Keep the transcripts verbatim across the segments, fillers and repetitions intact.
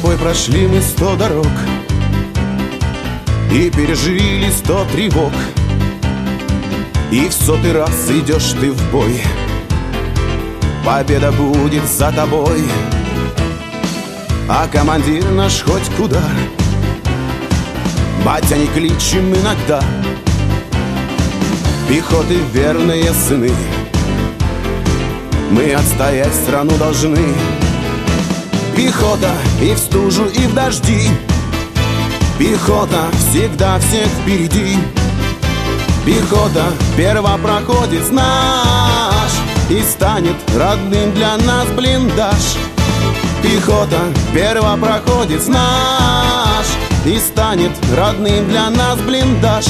тобой прошли мы сто дорог и пережили сто тревог, и в сотый раз идешь ты в бой. Победа будет за тобой, а командир наш хоть куда. Батя, не кличем иногда, пехоты верные сыны, мы отстоять страну должны. Пехота и в стужу, и в дожди, пехота всегда всех впереди. Пехота первопроходец наш, и станет родным для нас блиндаж. Пехота первопроходец наш, и станет родным для нас блиндаж.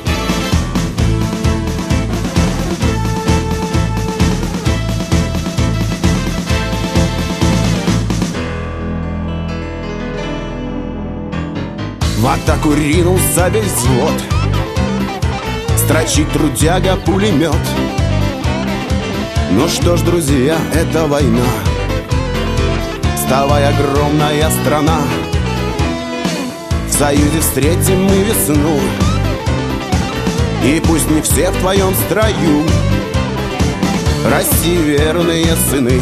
В атаку ринулся весь взвод, строчит трудяга пулемет. Ну что ж, друзья, это война, вставай, огромная страна. В союзе встретим мы весну, и пусть не все в твоем строю. России верные сыны,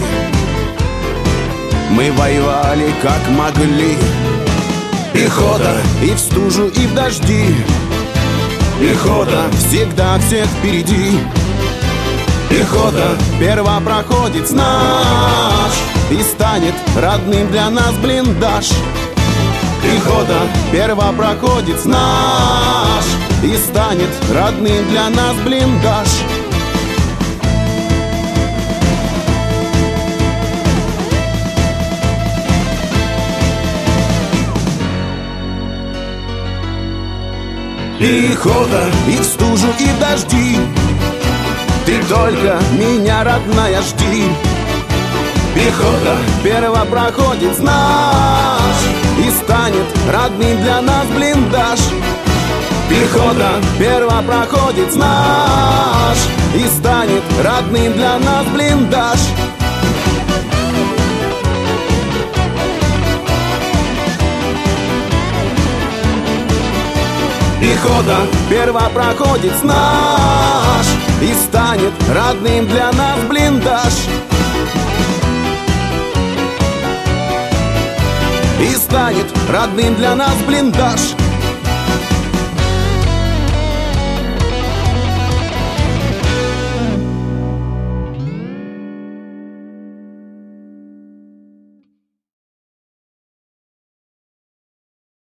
мы воевали как могли. Пехота и в стужу, и в дожди, пехота всегда всех впереди. Пехота первопроходец наш, и станет родным для нас блиндаж. Пехота первопроходец наш, и станет родным для нас блиндаж. Пехота и в стужу, и в дожди, ты только меня, родная, жди. Пехота первопроходец наш, и станет родным для нас блиндаж. Пехота первопроходец наш, и станет родным для нас блиндаж. Пехота первопроходец наш, и станет родным для нас блиндаж. И станет родным для нас блиндаж.